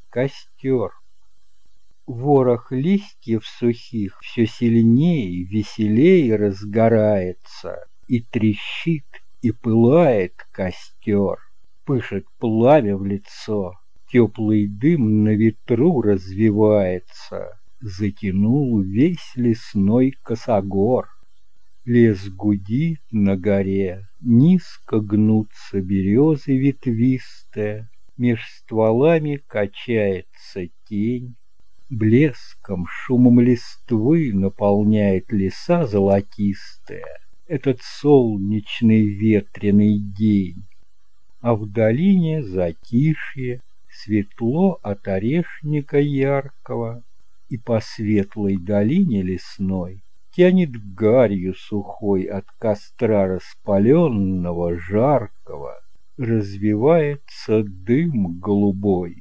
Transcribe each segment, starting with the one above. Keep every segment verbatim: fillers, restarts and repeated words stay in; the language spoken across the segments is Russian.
костер. Ворох листьев сухих все сильнее, веселее разгорается, и трещит, и пылает костер. Пышет пламя в лицо, теплый дым на ветру развивается, затянул весь лесной косогор. Лес гудит на горе, низко гнутся березы ветвистые, меж стволами качается тень. Блеском, шумом листвы наполняет леса золотистые этот солнечный ветреный день. А в долине затишье, светло от орешника яркого, и по светлой долине лесной тянет гарью сухой от костра распаленного, жаркого, развивается дым голубой.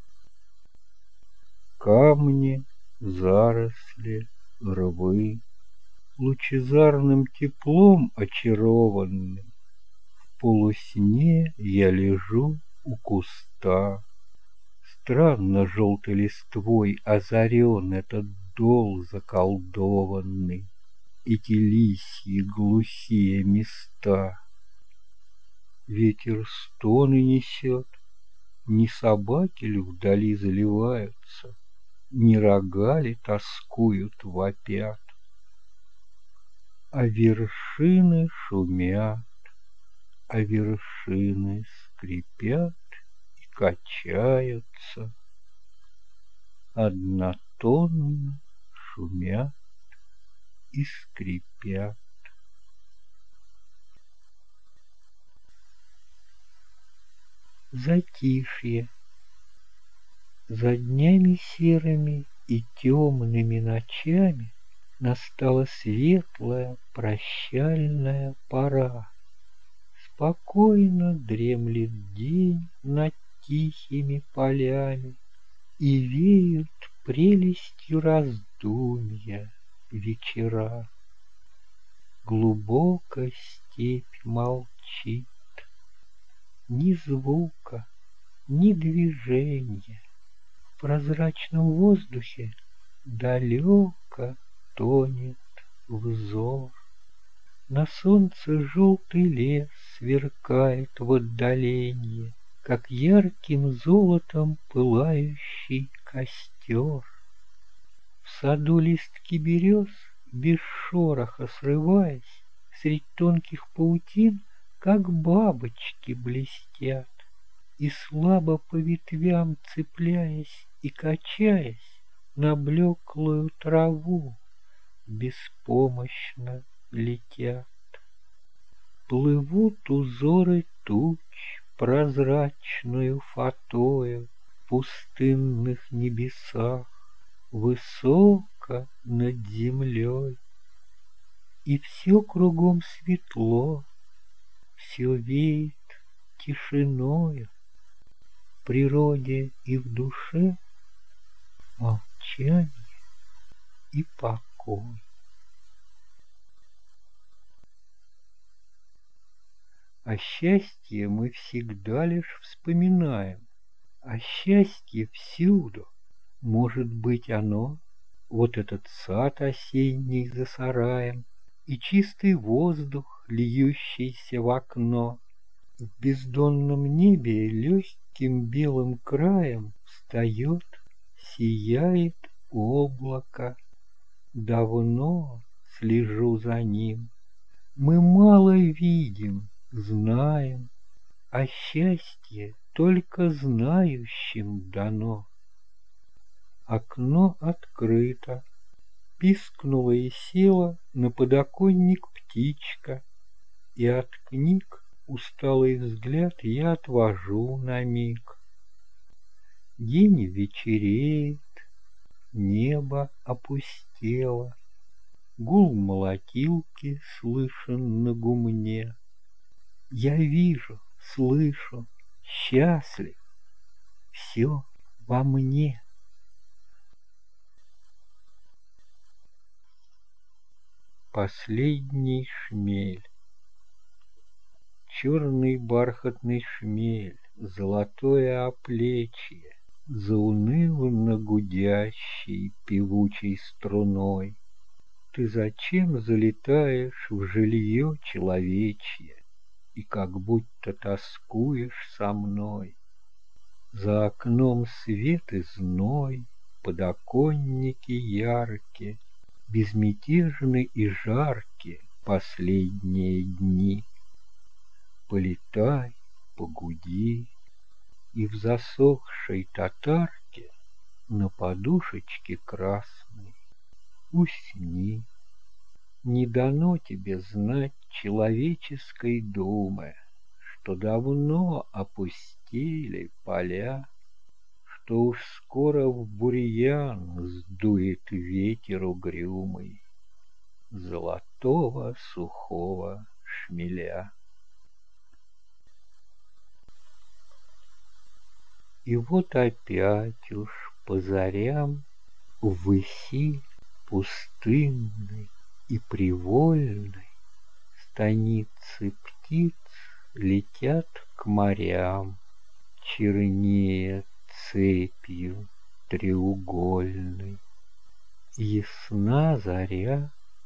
Камни, заросли, рвы, лучезарным теплом очарованный, в полусне я лежу у куста. Странно желтой листвой озарен этот дол заколдованный, эти лисьи глухие места. Ветер стоны несет, ни собаки ли вдали заливаются, ни рога ли тоскуют, вопят. А вершины шумят, а вершины скрипят и качаются, однотонно шумят и скрипят. Затишье. За днями серыми и темными ночами настала светлая прощальная пора. Спокойно дремлет день над тихими полями, и веют прелестью раздумья вечера. Глубоко степь молчит, ни звука, ни движения. В прозрачном воздухе далеко тонет взор. На солнце желтый лес сверкает в отдалении, как ярким золотом пылающий костер. В саду листки берез, без шороха срываясь, средь тонких паутин, как бабочки блестят, и слабо по ветвям цепляясь и качаясь, на блеклую траву беспомощно летят. Плывут узоры туч прозрачную фатою в пустынных небесах, высоко над землей. И все кругом светло, все веет тишиною, в природе и в душе молчание и покой. О счастье мы всегда лишь вспоминаем, а счастье всюду. Может быть, оно, вот этот сад осенний за сараем, и чистый воздух, льющийся в окно. В бездонном небе легким белым краем встает, сияет облако. Давно слежу за ним. Мы мало видим, знаем, а счастье только знающим дано. Окно открыто, пискнула и села на подоконник птичка, и от книг усталый взгляд я отвожу на миг. День вечереет, небо опустело, гул молотилки слышен на гумне. Я вижу, слышу, счастлив, все во мне. Последний шмель. Черный бархатный шмель, золотое оплечье, заунывно гудящей певучей струной. Ты зачем залетаешь в жилье человечье и как будто тоскуешь со мной? За окном свет и зной, подоконники яркие, безмятежны и жарки последние дни. Полетай, погуди, и в засохшей татарке на подушечке красной усни. Не дано тебе знать человеческой думы, что давно опустели поля, что уж скоро в бурьян сдует ветер угрюмый золотого сухого шмеля. И вот опять уж по зарям ввыси пустынной и привольной станицы птиц летят к морям, чернея цепью треугольной. Ясна заря,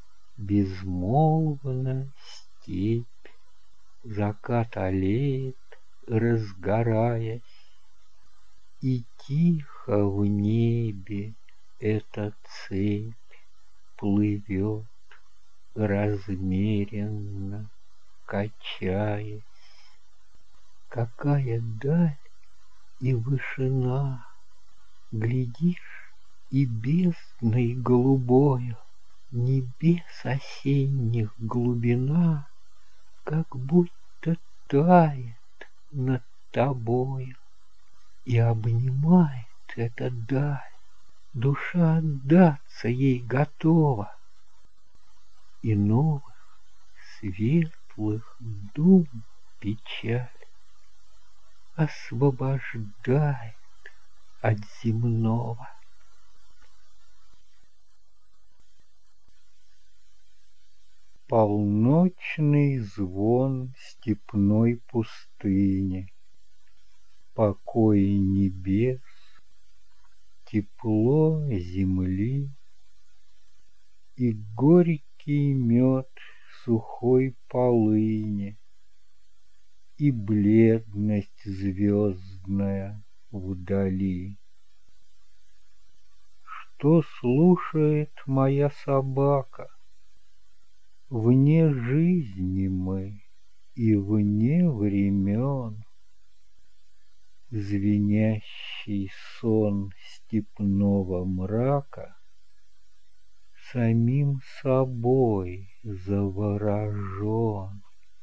безмолвна степь, закат аллеет, разгораясь, и тихо в небе эта цепь плывет, размеренно качаясь. Какая даль и вышина! Глядишь, и бездной голубою небес осенних глубина как будто тает над тобою, и обнимает эта даль, душа отдаться ей готова, и новых светлых дум печаль освобождает от земного. Полночный звон степной пустыни, покой небес, тепло земли и горький мед сухой полыни, и бледность звездная вдали. Что слушает моя собака? Вне жизни мы и вне времен. Звенящий сон степного мрака самим собой заворожен.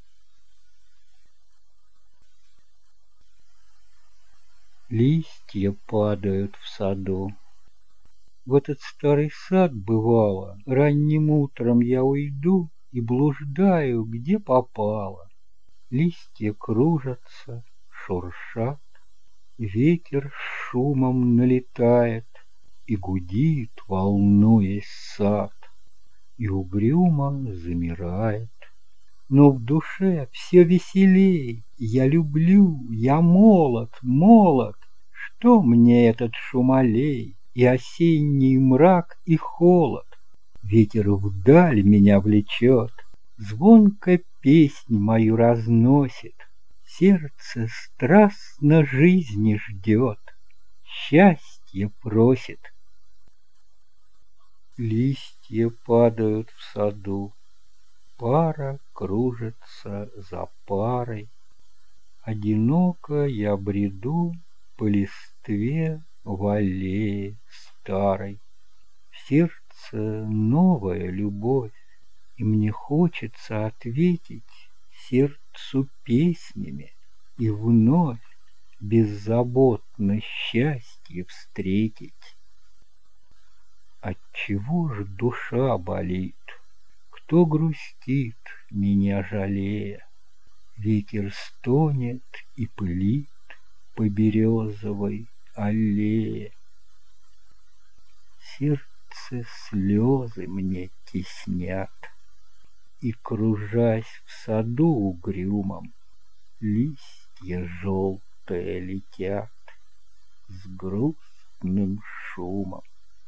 Листья падают в саду. В этот старый сад, бывало, ранним утром я уйду и блуждаю, где попало. Листья кружатся, шуршат, ветер с шумом налетает и гудит, волнуясь сад, и угрюмо замирает. Но в душе все веселей, я люблю, я молод, молод. Что мне этот шумолей и осенний мрак и холод? Ветер вдаль меня влечет, звонко песнь мою разносит. Сердце страстно жизни ждет, счастье просит. Листья падают в саду, пара кружится за парой. Одиноко я бреду по листве в аллее старой. В сердце новая любовь, и мне хочется ответить сердцу песнями и вновь беззаботно счастье встретить. Отчего ж душа болит? Кто грустит, меня жалея? Ветер стонет и пылит по березовой аллее. Сердце слезы мне теснят, и, кружась в саду угрюмом, листья желтые летят. с грустным шумом.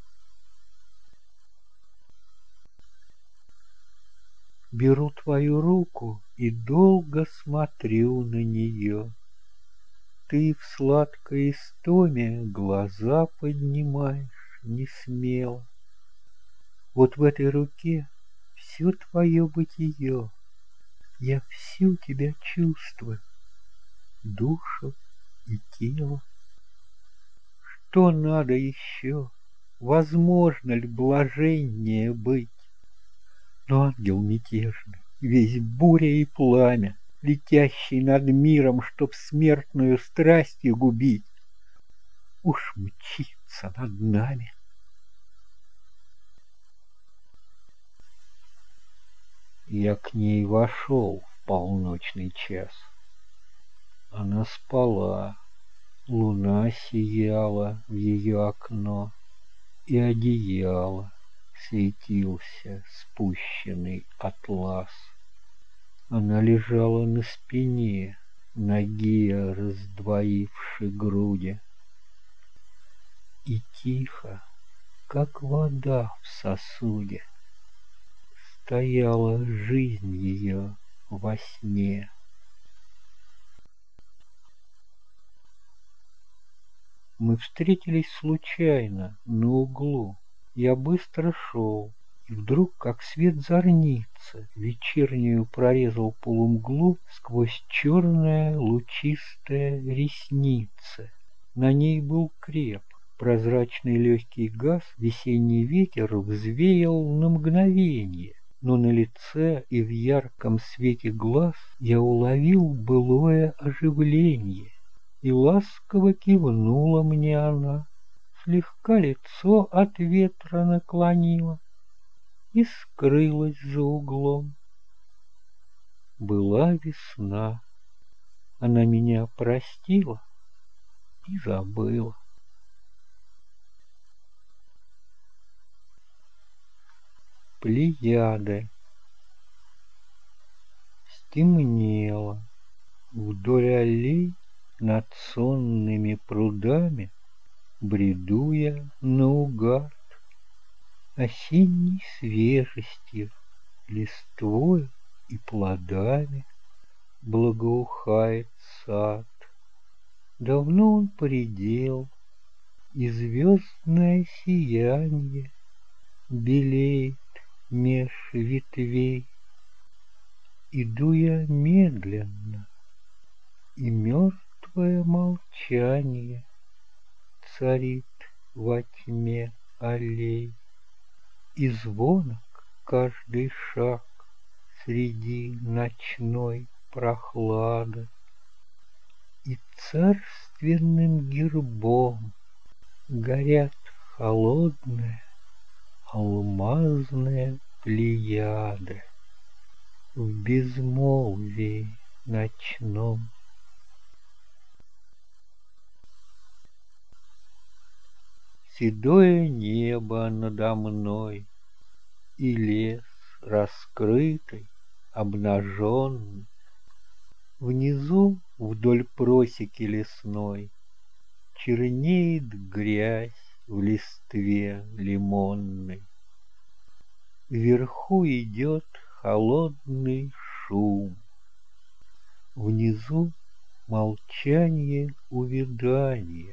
Беру твою руку и долго смотрю на нее. Ты в сладкой истоме глаза поднимаешь не смело. Вот в этой руке все твое бытие. Я всю тебя чувствую, душу и тело. Что надо еще? Возможно ли блаженнее быть? Но ангел мятежный, весь буря и пламя, летящий над миром, чтоб смертную страстью губить, уж мчится над нами. Я к ней вошел в полночный час. Она спала, луна сияла в ее окно, и одеяло светился спущенный атлас. Она лежала на спине, ноги раздвоивши груди, и тихо, как вода в сосуде, стояла жизнь ее во сне. Мы встретились случайно на углу. Я быстро шел, и вдруг, как свет зорницы, вечернюю прорезал полумглу сквозь черная лучистая ресница. На ней был креп, прозрачный легкий газ, весенний ветер взвеял на мгновение, но на лице и в ярком свете глаз я уловил былое оживление. И ласково кивнула мне она, слегка лицо от ветра наклонила и скрылась за углом. Была весна, она меня простила и забыла. Плеяды. Стемнело. Вдоль аллей над сонными прудами бреду я наугад. Осенней свежестью, листвой и плодами благоухает сад. Давно он поредел, и звездное сияние белеет меж ветвей. Иду я медленно, и мертвое молчание царит во тьме аллей. И звонок каждый шаг среди ночной прохлады, и царственным гербом горят холодные алмазные плеяды в безмолвии ночном. Седое небо надо мной, и лес раскрытый, обнаженный. Внизу, вдоль просеки лесной, чернеет грязь в листве лимонной. Вверху идет холодный шум, внизу молчание увядания.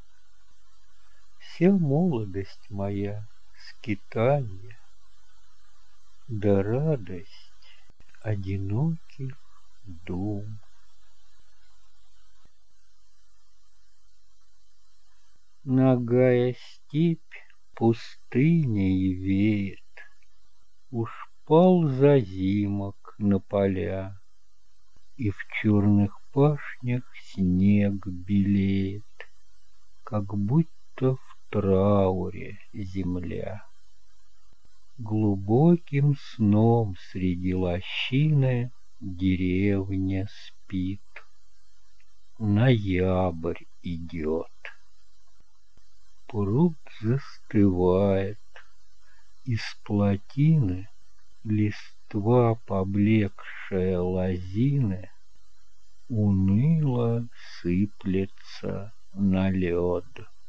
Вся молодость моя скитанье, да радость одиноких дум. Нагая степь пустыней веет, уж пал зазимок на поля, и в черных пашнях снег белеет, как будто в трауре земля. Глубоким сном среди лощины деревня спит. Ноябрь идет. Пруд застывает. Из плотины листва поблекшая лозины уныло сыплется на лед.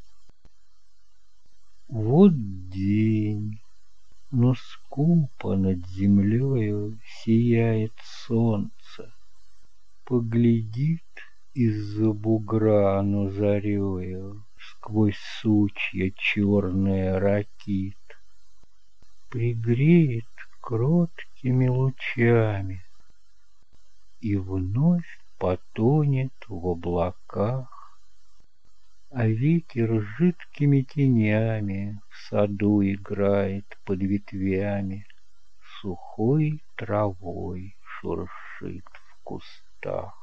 Вот день, но скупо над землею сияет солнце. Поглядит из-за бугра оно зарею сквозь сучья черные ракит. Пригреет кроткими лучами и вновь потонет в облаках, а ветер жидкими тенями в саду играет под ветвями, сухой травой шуршит в кустах.